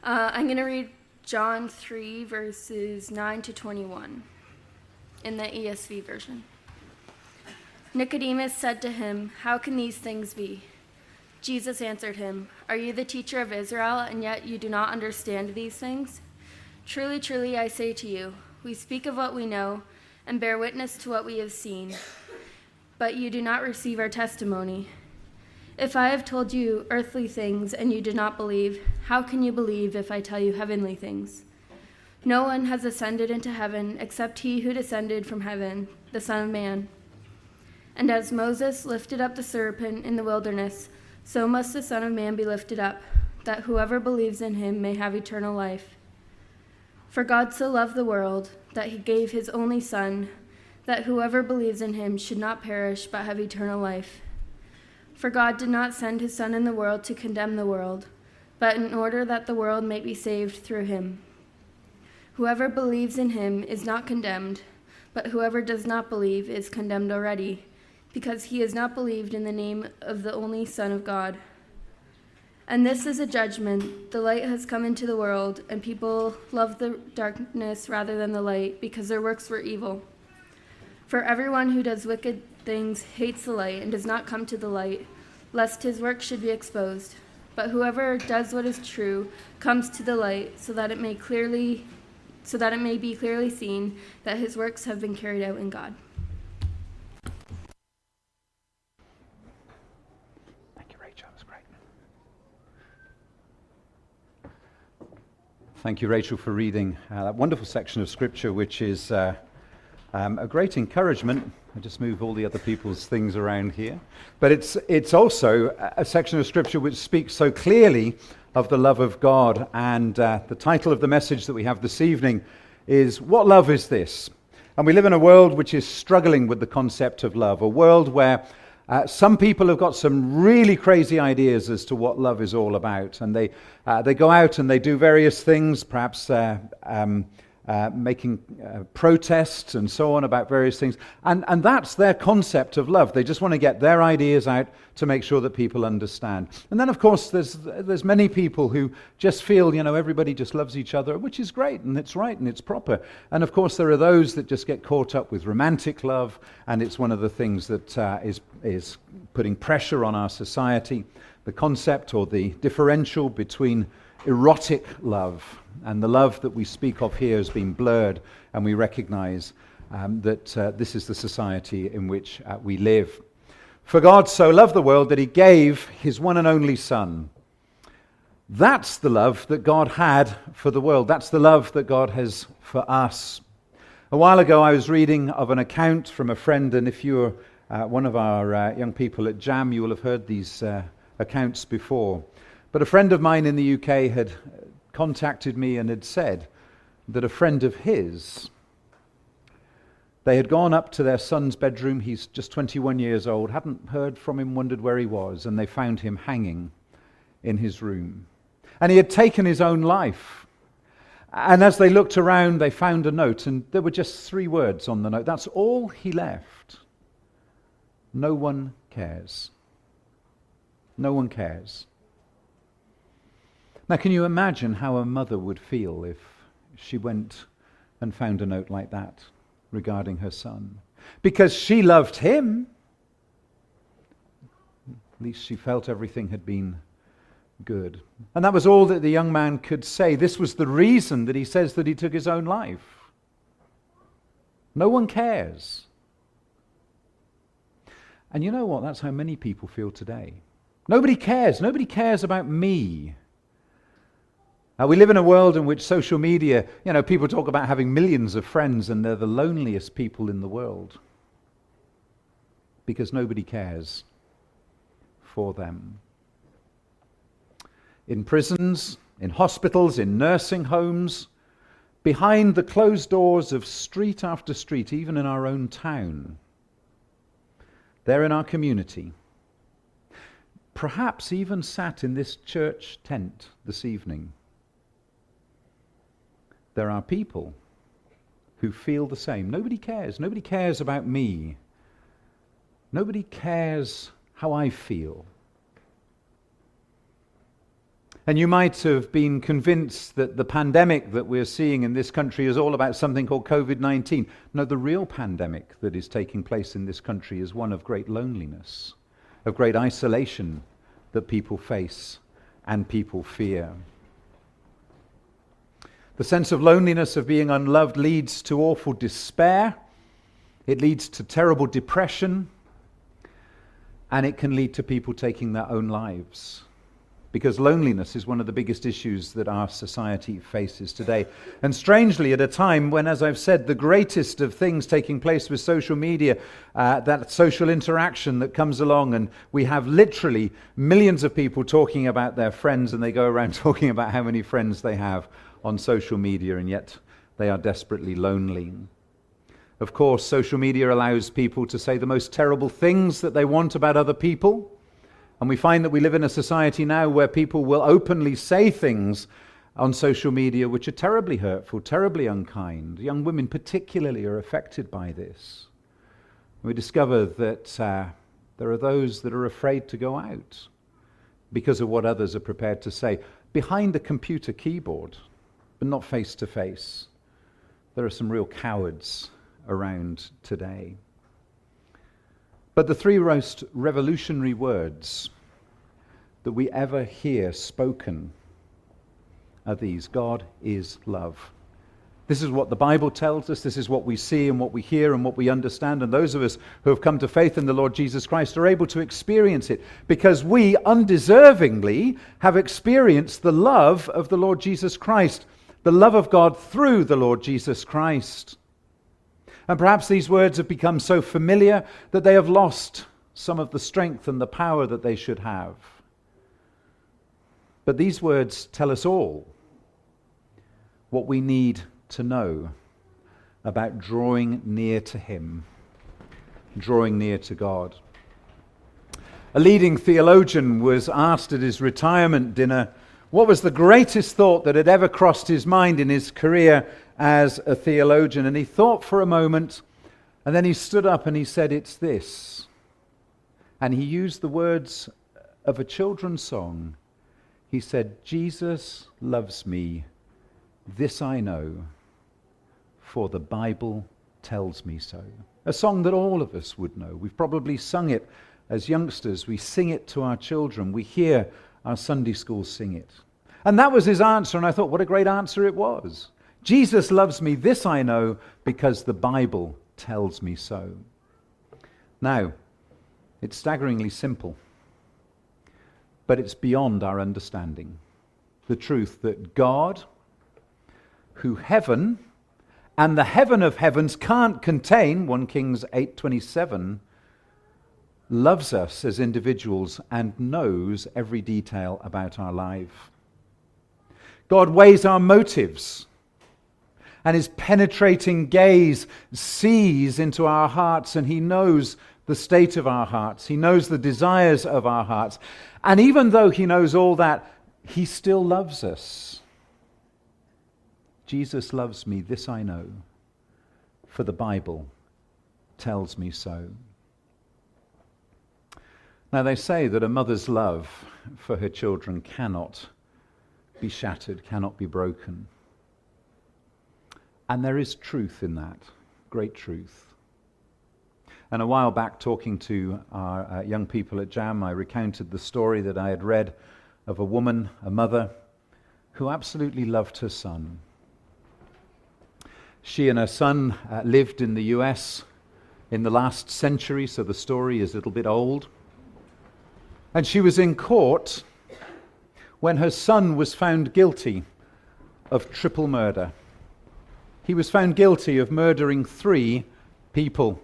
I'm going to read John 3, verses 9 to 21 in the ESV version. Nicodemus said to him, "How can these things be?" Jesus answered him, "Are you the teacher of Israel, and yet you do not understand these things? Truly, truly, I say to you, we speak of what we know and bear witness to what we have seen, but you do not receive our testimony. If I have told you earthly things and you do not believe, how can you believe if I tell you heavenly things? No one has ascended into heaven except he who descended from heaven, the Son of Man. And as Moses lifted up the serpent in the wilderness, so must the Son of Man be lifted up, that whoever believes in him may have eternal life. For God so loved the world that he gave his only Son, that whoever believes in him should not perish but have eternal life. For God did not send his Son in the world to condemn the world, but in order that the world may be saved through him. Whoever believes in him is not condemned, but whoever does not believe is condemned already, because he has not believed in the name of the only Son of God. And this is a judgment. The light has come into the world, and people love the darkness rather than the light, because their works were evil. For everyone who does wicked things hates the light and does not come to the light, lest his work should be exposed. But whoever does what is true comes to the light, so that it may be clearly seen that his works have been carried out in God. Thank you, Rachel, for reading that wonderful section of Scripture, which is a great encouragement. I just move all the other people's things around here. But it's also a section of Scripture which speaks so clearly of the love of God. And the title of the message that we have this evening is, "What Love Is This?" And we live in a world which is struggling with the concept of love, a world where some people have got some really crazy ideas as to what love is all about, and they go out and they do various things, perhaps making protests and so on about various things, and that's their concept of love. They just want to get their ideas out to make sure that people understand. And then, of course, there's many people who just feel, everybody just loves each other, which is great, and it's right, and it's proper. And, of course, there are those that just get caught up with romantic love, and it's one of the things that is putting pressure on our society. The concept or the differential between erotic love and the love that we speak of here has been blurred, and we recognize that this is the society in which we live. For God so loved the world that he gave his one and only Son. That's the love that God had for the world. That's the love that God has for us. A while ago I was reading of an account from a friend, and if you're one of our young people at JAM, you will have heard these accounts before. But a friend of mine in the UK had contacted me and had said that a friend of his, they had gone up to their son's bedroom. He's just 21 years old, hadn't heard from him, wondered where he was, and they found him hanging in his room. And he had taken his own life. And as they looked around, they found a note, and there were just 3 words on the note. That's all he left. No one cares. No one cares. Now, can you imagine how a mother would feel if she went and found a note like that regarding her son? Because she loved him. At least she felt everything had been good. And that was all that the young man could say. This was the reason that he says that he took his own life. No one cares. And you know what? That's how many people feel today. Nobody cares. Nobody cares about me. We live in a world in which social media, people talk about having millions of friends, and they're the loneliest people in the world because nobody cares for them. In prisons, in hospitals, in nursing homes, behind the closed doors of street after street, even in our own town, there in our community, perhaps even sat in this church tent this evening, there are people who feel the same. Nobody cares. Nobody cares about me. Nobody cares how I feel. And you might have been convinced that the pandemic that we're seeing in this country is all about something called COVID-19. No, the real pandemic that is taking place in this country is one of great loneliness, of great isolation that people face and people fear. The sense of loneliness, of being unloved, leads to awful despair. It leads to terrible depression. And it can lead to people taking their own lives. Because loneliness is one of the biggest issues that our society faces today. And strangely, at a time when, as I've said, the greatest of things taking place with social media, that social interaction that comes along, and we have literally millions of people talking about their friends, and they go around talking about how many friends they have on social media, and yet they are desperately lonely. Of course, social media allows people to say the most terrible things that they want about other people. And we find that we live in a society now where people will openly say things on social media which are terribly hurtful, terribly unkind. Young women particularly are affected by this. We discover that there are those that are afraid to go out because of what others are prepared to say. Behind a computer keyboard, but not face to face, there are some real cowards around today. But the three most revolutionary words that we ever hear spoken are these: God is love. This is what the Bible tells us. This is what we see and what we hear and what we understand. And those of us who have come to faith in the Lord Jesus Christ are able to experience it because we undeservingly have experienced the love of the Lord Jesus Christ, the love of God through the Lord Jesus Christ. And perhaps these words have become so familiar that they have lost some of the strength and the power that they should have. But these words tell us all what we need to know about drawing near to Him, drawing near to God. A leading theologian was asked at his retirement dinner what was the greatest thought that had ever crossed his mind in his career as a theologian. And he thought for a moment, and then he stood up and he said, "It's this." And he used the words of a children's song. He said, "Jesus loves me, this I know, for the Bible tells me so." A song that all of us would know. We've probably sung it as youngsters. We sing it to our children. We hear our Sunday schools sing it. And that was his answer, and I thought, what a great answer it was. Jesus loves me, this I know, because the Bible tells me so. Now, it's staggeringly simple, but it's beyond our understanding. The truth that God, who heaven and the heaven of heavens can't contain, 1 Kings 8:27, loves us as individuals and knows every detail about our life. God weighs our motives, and His penetrating gaze sees into our hearts, and He knows the state of our hearts. He knows the desires of our hearts. And even though He knows all that, He still loves us. Jesus loves me, this I know, for the Bible tells me so. Now, they say that a mother's love for her children cannot be shattered, cannot be broken. And there is truth in that, great truth. And a while back, talking to our young people at Jam, I recounted the story that I had read of a woman, a mother, who absolutely loved her son. She and her son lived in the US in the last century, so the story is a little bit old. And she was in court when her son was found guilty of triple murder. He was found guilty of murdering 3 people.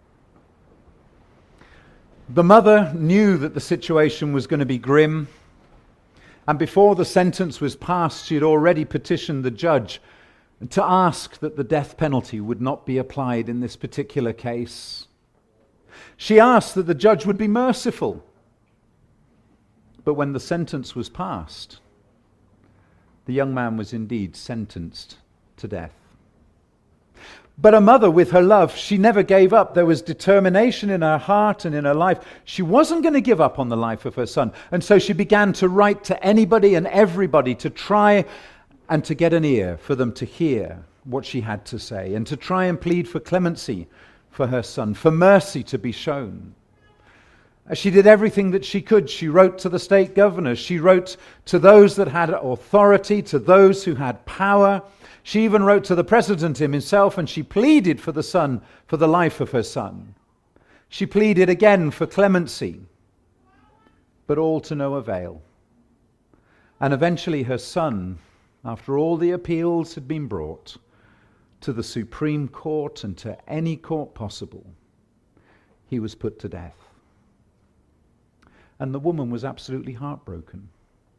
The mother knew that the situation was going to be grim, and before the sentence was passed, she had already petitioned the judge to ask that the death penalty would not be applied in this particular case. She asked that the judge would be merciful. But when the sentence was passed, the young man was indeed sentenced to death. But a mother, with her love, she never gave up. There was determination in her heart and in her life. She wasn't going to give up on the life of her son. And so she began to write to anybody and everybody to try and to get an ear for them to hear what she had to say, and to try and plead for clemency for her son, for mercy to be shown. She did everything that she could. She wrote to the state governors. She wrote to those that had authority, to those who had power. She even wrote to the president himself, and she pleaded for the son, for the life of her son. She pleaded again for clemency, but all to no avail. And eventually her son, after all the appeals had been brought to the Supreme Court and to any court possible, he was put to death. And the woman was absolutely heartbroken.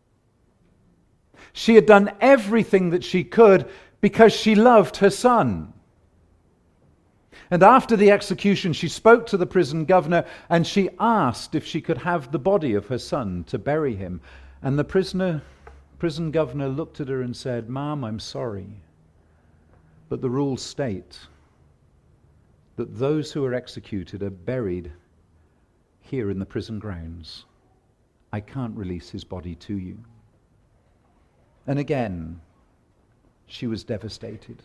She had done everything that she could because she loved her son. And after the execution, she spoke to the prison governor and she asked if she could have the body of her son to bury him. And the prison governor looked at her and said, "Ma'am, I'm sorry, but the rules state that those who are executed are buried here in the prison grounds. I can't release his body to you." And again, she was devastated.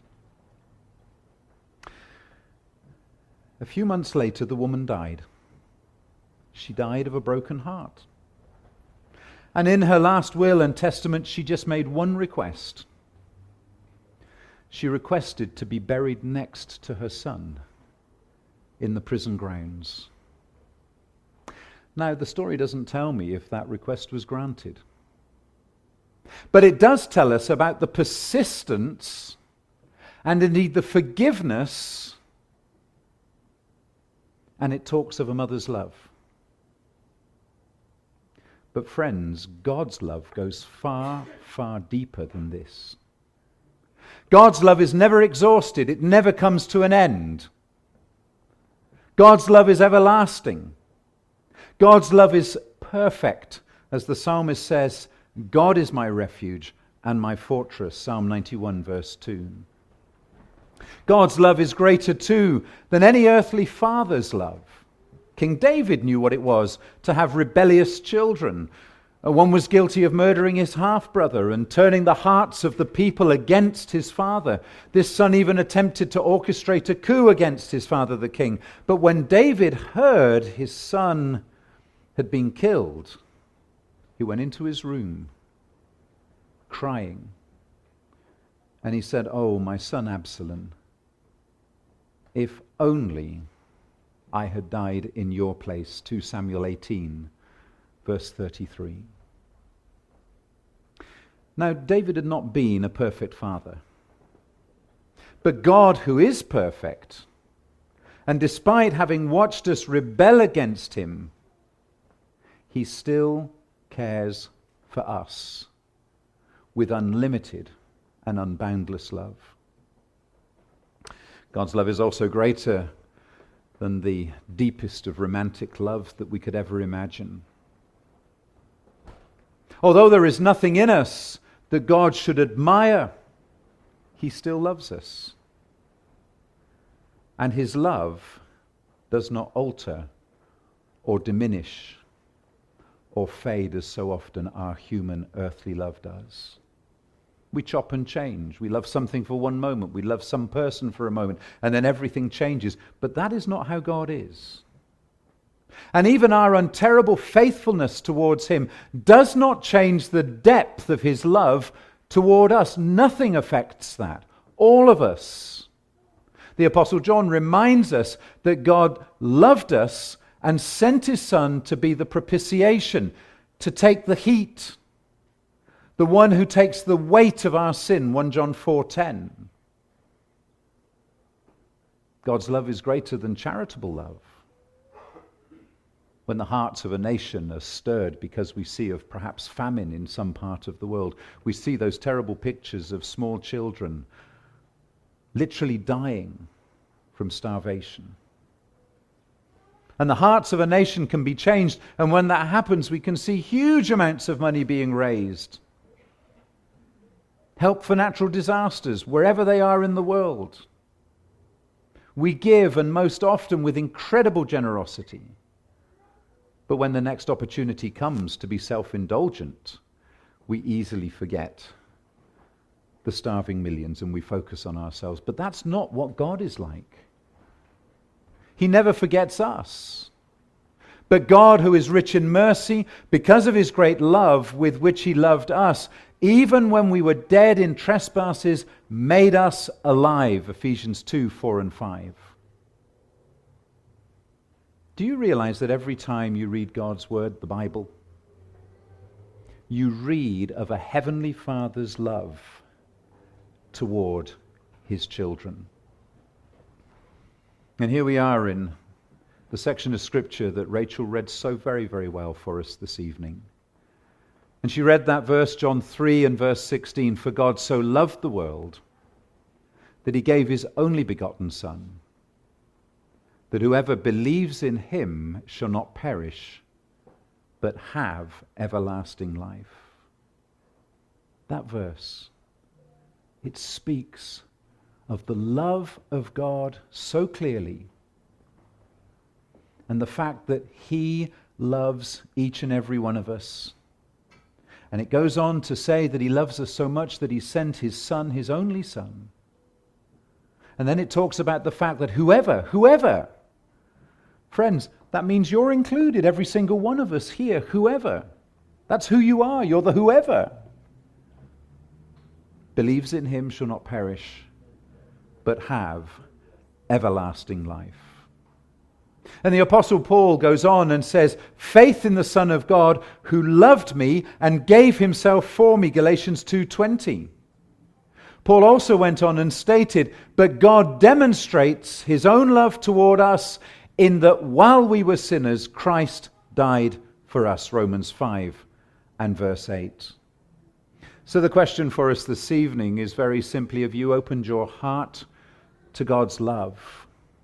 A few months later, the woman died. She died of a broken heart. And in her last will and testament, she just made one request. She requested to be buried next to her son in the prison grounds. Now, the story doesn't tell me if that request was granted. But it does tell us about the persistence and indeed the forgiveness, and it talks of a mother's love. But friends, God's love goes far, far deeper than this. God's love is never exhausted. It never comes to an end. God's love is everlasting. God's love is perfect. As the psalmist says, God is my refuge and my fortress, Psalm 91, verse 2. God's love is greater too than any earthly father's love. King David knew what it was to have rebellious children. One was guilty of murdering his half-brother and turning the hearts of the people against his father. This son even attempted to orchestrate a coup against his father, the king. But when David heard his son had been killed, he went into his room crying. And he said, "Oh, my son Absalom, if only I had died in your place." 2 Samuel 18, verse 33. Now, David had not been a perfect father. But God, who is perfect, and despite having watched us rebel against him, he still cares for us with unlimited and unboundless love. God's love is also greater than the deepest of romantic love that we could ever imagine. Although there is nothing in us that God should admire, he still loves us. And his love does not alter or diminish or fade as so often our human earthly love does. We chop and change. We love something for one moment. We love some person for a moment, and then everything changes. But that is not how God is. And even our unterrible faithfulness towards him does not change the depth of his love toward us. Nothing affects that. All of us. The Apostle John reminds us that God loved us and sent his Son to be the propitiation, to take the heat, the one who takes the weight of our sin, 1 John 4:10. God's love is greater than charitable love. When the hearts of a nation are stirred because we see of perhaps famine in some part of the world, we see those terrible pictures of small children literally dying from starvation. And the hearts of a nation can be changed, and when that happens, we can see huge amounts of money being raised. Help for natural disasters, wherever they are in the world. We give, and most often with incredible generosity. But when the next opportunity comes to be self-indulgent, we easily forget the starving millions and we focus on ourselves. But that's not what God is like. He never forgets us. But God, who is rich in mercy, because of his great love with which he loved us, even when we were dead in trespasses, made us alive. Ephesians 2, 4 and 5. Do you realize that every time you read God's word, the Bible, you read of a heavenly Father's love toward his children? And here we are in the section of Scripture that Rachel read so very, very well for us this evening. And she read that verse, John 3 and verse 16, "For God so loved the world that he gave his only begotten Son, that whoever believes in him shall not perish, but have everlasting life." That verse, it speaks of the love of God so clearly, and the fact that he loves each and every one of us. And it goes on to say that he loves us so much that he sent his Son, his only Son. And then it talks about the fact that whoever, friends, that means you're included, every single one of us here, whoever. That's who you are, you're the whoever. Believes in him shall not perish, but have everlasting life. And the Apostle Paul goes on and says, "Faith in the Son of God who loved me and gave himself for me," Galatians 2:20. Paul also went on and stated, "But God demonstrates his own love toward us in that while we were sinners, Christ died for us," Romans 5 and verse 8. So the question for us this evening is very simply, have you opened your heart to God's love?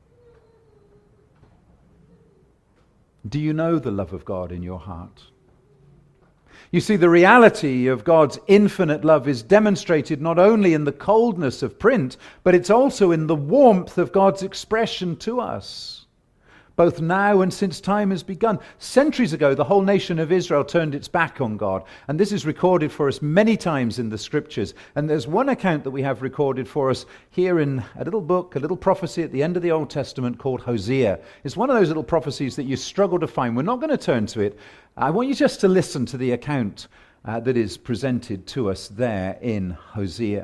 Do you know the love of God in your heart? You see, the reality of God's infinite love is demonstrated not only in the coldness of print, but it's also in the warmth of God's expression to us, both now and since time has begun. Centuries ago, the whole nation of Israel turned its back on God, and this is recorded for us many times in the Scriptures. And there's one account that we have recorded for us here in a little book, a little prophecy at the end of the Old Testament called Hosea. It's one of those little prophecies that you struggle to find. We're not going to turn to it. I want you just to listen to the account that is presented to us there in Hosea.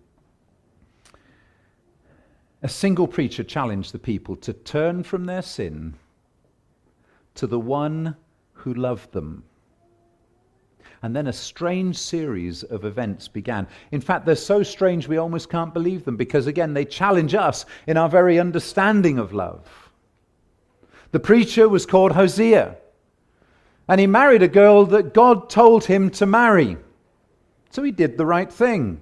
A single preacher challenged the people to turn from their sin to the one who loved them. And then a strange series of events began. In fact, they're so strange we almost can't believe them, because again, they challenge us in our very understanding of love. The preacher was called Hosea, and he married a girl that God told him to marry. So he did the right thing.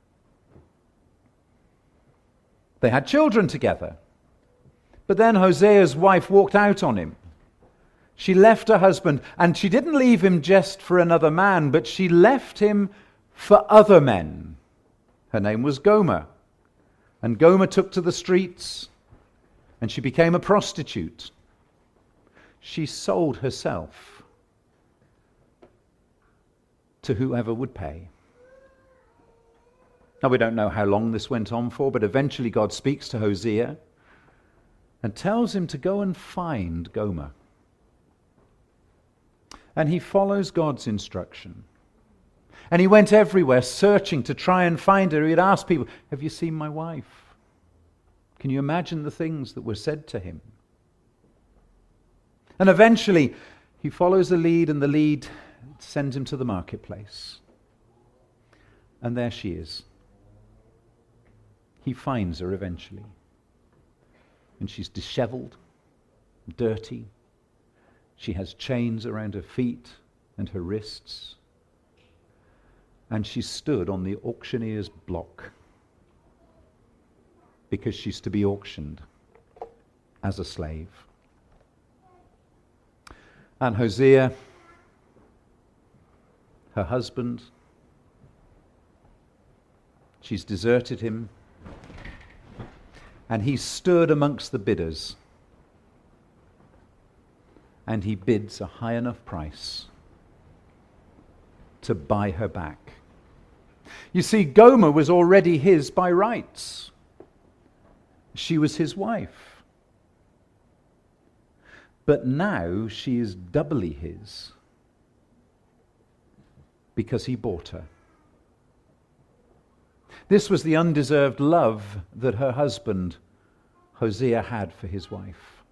They had children together. But then Hosea's wife walked out on him. She left her husband, and she didn't leave him just for another man, but she left him for other men. Her name was Gomer. And Gomer took to the streets, and she became a prostitute. She sold herself to whoever would pay. Now, we don't know how long this went on for, but eventually God speaks to Hosea and tells him to go and find Gomer. And he follows God's instruction. And he went everywhere searching to try and find her. He'd ask people, "Have you seen my wife?" Can you imagine the things that were said to him? And eventually, he follows the lead, and the lead sends him to the marketplace. And there she is. He finds her eventually. And she's disheveled, dirty. She has chains around her feet and her wrists. And she's stood on the auctioneer's block because she's to be auctioned as a slave. And Hosea, her husband, she's deserted him. And he stood amongst the bidders. And he bids a high enough price to buy her back. You see, Gomer was already his by rights. She was his wife. But now she is doubly his because he bought her. This was the undeserved love that her husband, Hosea, had for his wife.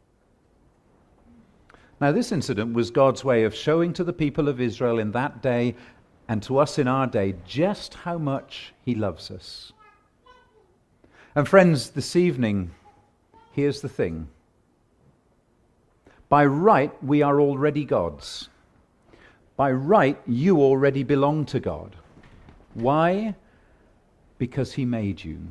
Now, this incident was God's way of showing to the people of Israel in that day and to us in our day just how much he loves us. And friends, this evening, here's the thing. By right, we are already God's. By right, you already belong to God. Why? Because he made you.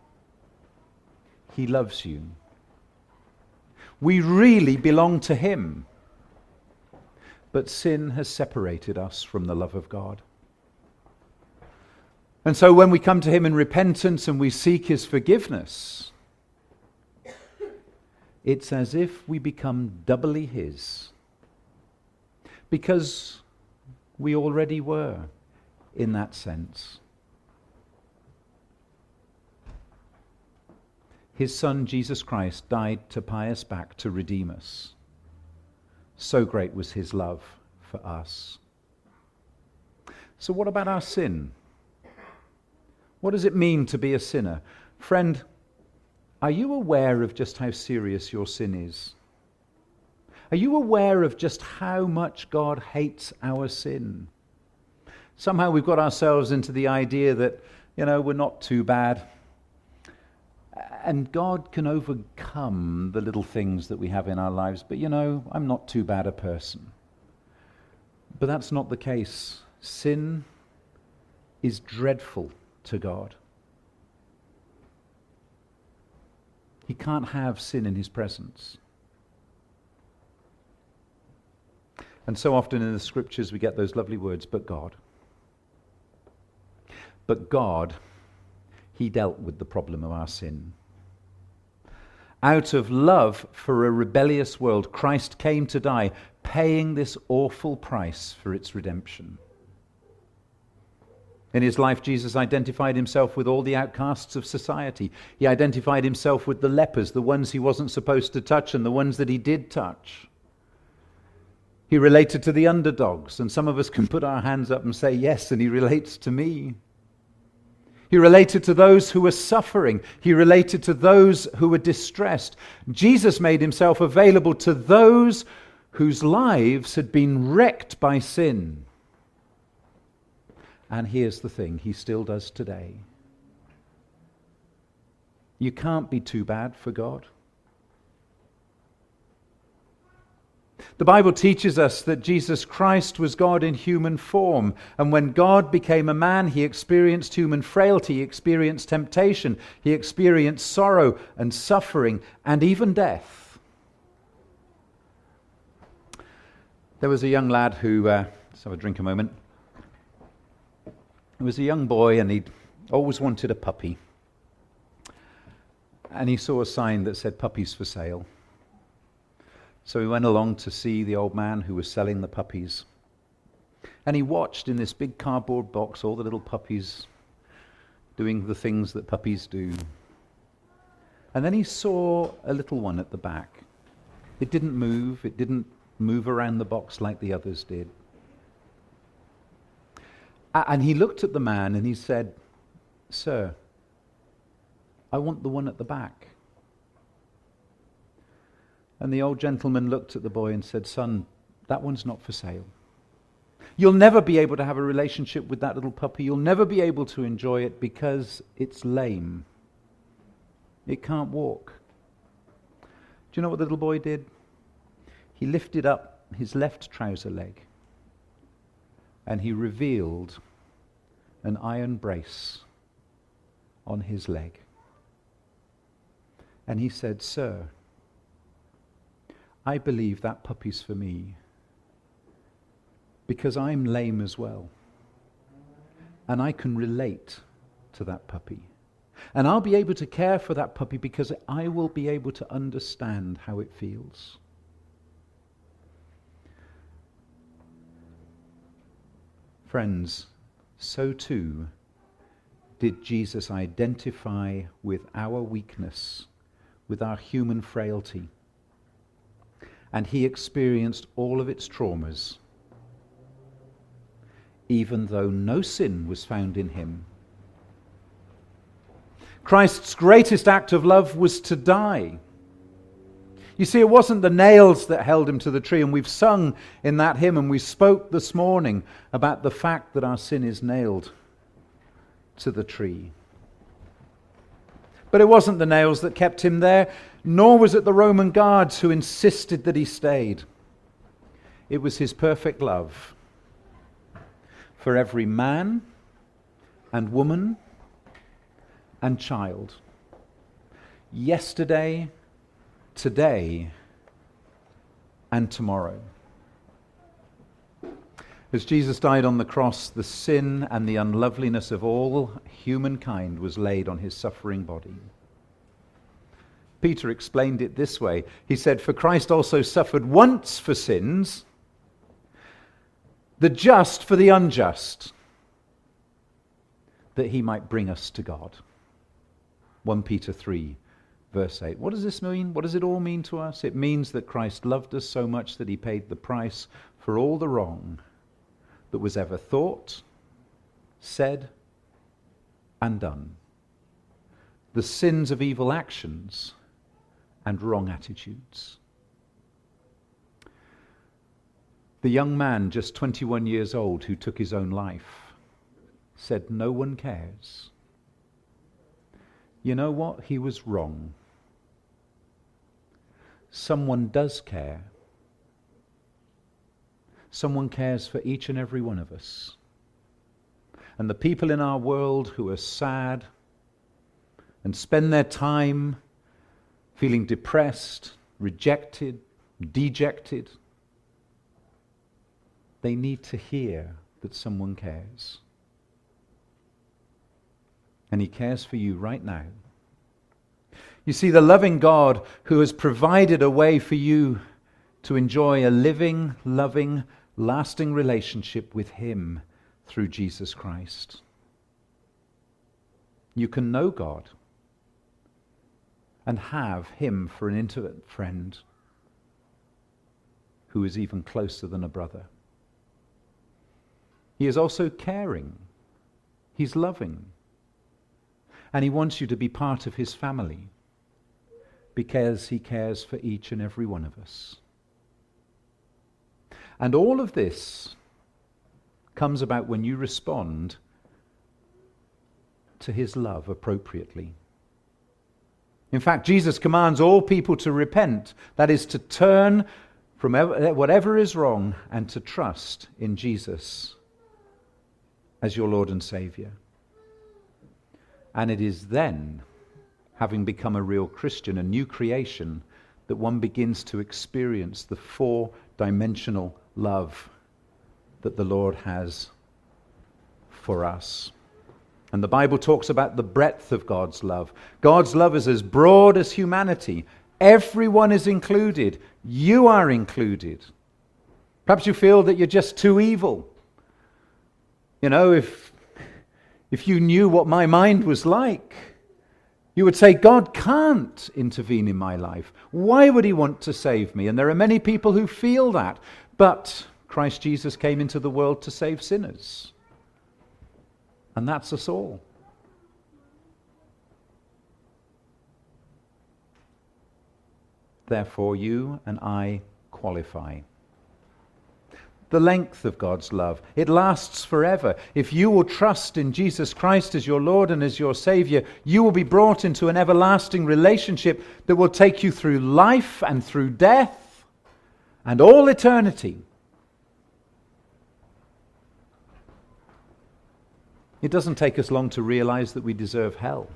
He loves you. We really belong to him. But sin has separated us from the love of God. And so when we come to him in repentance and we seek his forgiveness, it's as if we become doubly his. Because we already were in that sense. His Son, Jesus Christ, died to buy us back, to redeem us. So great was his love for us. So what about our sin? What does it mean to be a sinner? Friend, are you aware of just how serious your sin is? Are you aware of just how much God hates our sin? Somehow we've got ourselves into the idea that, we're not too bad. And God can overcome the little things that we have in our lives. But I'm not too bad a person. But that's not the case. Sin is dreadful to God. He can't have sin in his presence. And so often in the scriptures we get those lovely words, but God. But God, he dealt with the problem of our sin. Out of love for a rebellious world, Christ came to die, paying this awful price for its redemption. In his life, Jesus identified himself with all the outcasts of society. He identified himself with the lepers, the ones he wasn't supposed to touch and the ones that he did touch. He related to the underdogs, and some of us can put our hands up and say, yes, and he relates to me. He related to those who were suffering. He related to those who were distressed. Jesus made himself available to those whose lives had been wrecked by sin. And here's the thing, he still does today. You can't be too bad for God. The Bible teaches us that Jesus Christ was God in human form, and when God became a man, he experienced human frailty, he experienced temptation, he experienced sorrow and suffering, and even death. There was a young lad who, let's have a drink a moment. He was a young boy and he'd always wanted a puppy. And he saw a sign that said puppies for sale. So he went along to see the old man who was selling the puppies. And he watched in this big cardboard box all the little puppies doing the things that puppies do. And then he saw a little one at the back. It didn't move. It didn't move around the box like the others did. And he looked at the man and he said, "Sir, I want the one at the back." And the old gentleman looked at the boy and said, "Son, that one's not for sale. You'll never be able to have a relationship with that little puppy. You'll never be able to enjoy it because it's lame. It can't walk." Do you know what the little boy did? He lifted up his left trouser leg and he revealed an iron brace on his leg. And he said, "Sir, I believe that puppy's for me because I'm lame as well. And I can relate to that puppy. And I'll be able to care for that puppy because I will be able to understand how it feels. Friends, so too did Jesus identify with our weakness, with our human frailty. And he experienced all of its traumas, even though no sin was found in him. Christ's greatest act of love was to die. You see, it wasn't the nails that held him to the tree, and we've sung in that hymn, and we spoke this morning about the fact that our sin is nailed to the tree. But it wasn't the nails that kept him there, nor was it the Roman guards who insisted that he stayed. It was his perfect love for every man and woman and child, yesterday, today, and tomorrow. As Jesus died on the cross, the sin and the unloveliness of all humankind was laid on his suffering body. Peter explained it this way. He said, "For Christ also suffered once for sins, the just for the unjust, that he might bring us to God." 1 Peter 3, verse 8. What does this mean? What does it all mean to us? It means that Christ loved us so much that he paid the price for all the wrong that was ever thought, said, and done. The sins of evil actions and wrong attitudes. The young man, just 21 years old, who took his own life, said, "No one cares." You know what? He was wrong. Someone does care. Someone cares for each and every one of us. And the people in our world who are sad and spend their time feeling depressed, rejected, dejected, they need to hear that someone cares. And he cares for you right now. You see, the loving God who has provided a way for you to enjoy a living, loving, lasting relationship with him through Jesus Christ. You can know God and have him for an intimate friend who is even closer than a brother. He is also caring. He's loving. And he wants you to be part of his family because he cares for each and every one of us. And all of this comes about when you respond to his love appropriately. In fact, Jesus commands all people to repent, that is, to turn from whatever is wrong and to trust in Jesus as your Lord and Savior. And it is then, having become a real Christian, a new creation, that one begins to experience the four-dimensional love that the Lord has for us. And the Bible talks about the breadth of God's love. God's love is as broad as humanity. Everyone is included. You are included. Perhaps you feel that you're just too evil. You know, if you knew what my mind was like, you would say, God can't intervene in my life. Why would he want to save me? And there are many people who feel that. But Christ Jesus came into the world to save sinners. And that's us all. Therefore, you and I qualify. The length of God's love, it lasts forever. If you will trust in Jesus Christ as your Lord and as your Savior, you will be brought into an everlasting relationship that will take you through life and through death and all eternity. It doesn't take us long to realize that we deserve hell.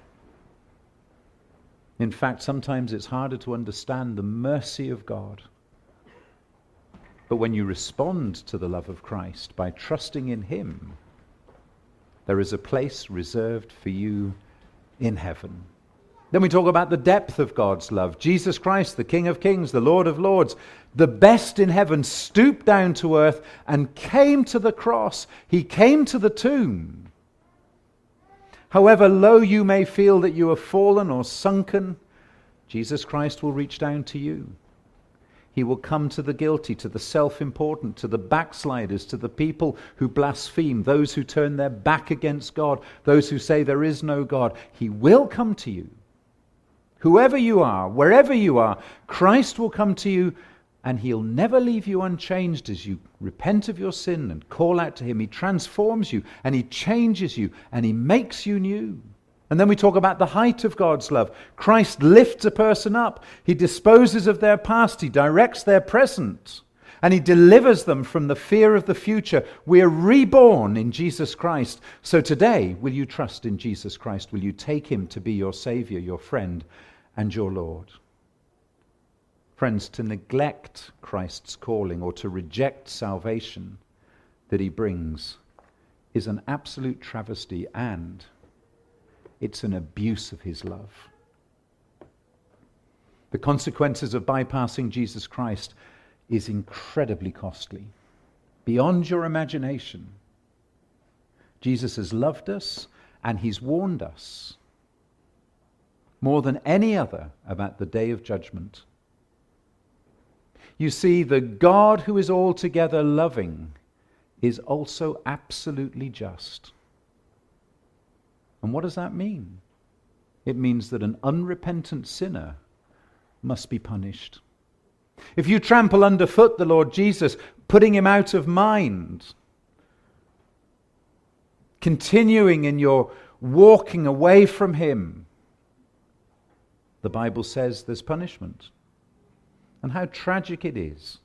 In fact, sometimes it's harder to understand the mercy of God. But when you respond to the love of Christ by trusting in him, there is a place reserved for you in heaven. Then we talk about the depth of God's love. Jesus Christ, the King of Kings, the Lord of Lords, the best in heaven, stooped down to earth and came to the cross. He came to the tomb. However low you may feel that you have fallen or sunken, Jesus Christ will reach down to you. He will come to the guilty, to the self-important, to the backsliders, to the people who blaspheme, those who turn their back against God, those who say there is no God. He will come to you. Whoever you are, wherever you are, Christ will come to you, and he'll never leave you unchanged as you repent of your sin and call out to him. He transforms you, and he changes you, and he makes you new. And then we talk about the height of God's love. Christ lifts a person up. He disposes of their past. He directs their present. And he delivers them from the fear of the future. We are reborn in Jesus Christ. So today, will you trust in Jesus Christ? Will you take him to be your Savior, your friend, and your Lord? Friends, to neglect Christ's calling or to reject salvation that he brings is an absolute travesty, and it's an abuse of his love. The consequences of bypassing Jesus Christ is incredibly costly, beyond your imagination. Jesus has loved us, and he's warned us more than any other about the day of judgment. You see, the God who is altogether loving is also absolutely just. And what does that mean? It means that an unrepentant sinner must be punished. If you trample underfoot the Lord Jesus, putting him out of mind, continuing in your walking away from him, the Bible says there's punishment. And how tragic it is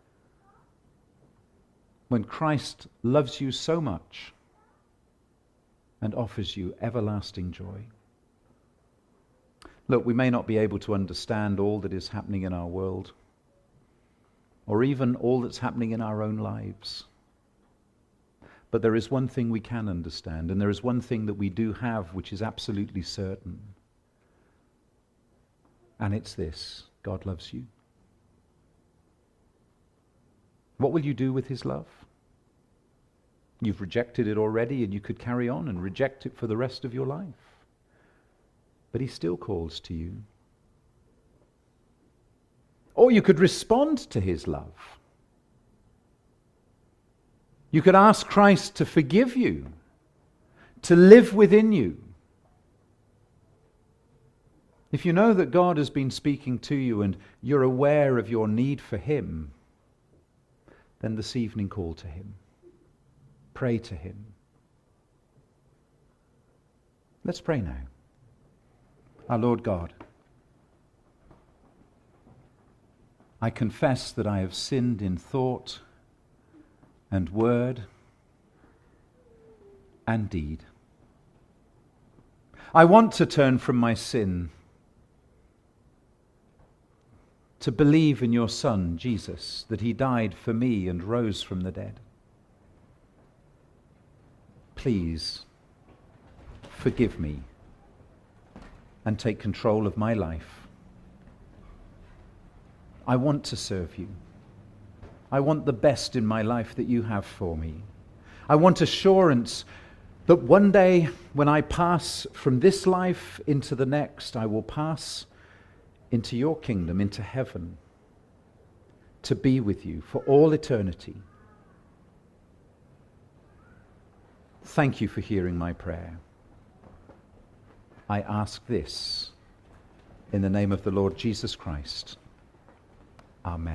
when Christ loves you so much and offers you everlasting joy. Look, we may not be able to understand all that is happening in our world, or even all that's happening in our own lives. But there is one thing we can understand, and there is one thing that we do have which is absolutely certain. And it's this: God loves you. What will you do with his love? You've rejected it already, and you could carry on and reject it for the rest of your life. But he still calls to you. Or you could respond to his love. You could ask Christ to forgive you, to live within you. If you know that God has been speaking to you and you're aware of your need for him, then this evening call to him. Pray to him. Let's pray now. Our Lord God, I confess that I have sinned in thought and word and deed. I want to turn from my sin, to believe in your Son, Jesus, that he died for me and rose from the dead. Please forgive me and take control of my life. I want to serve you. I want the best in my life that you have for me. I want assurance that one day when I pass from this life into the next, I will pass into your kingdom, into heaven, to be with you for all eternity. Thank you for hearing my prayer. I ask this in the name of the Lord Jesus Christ. Amen.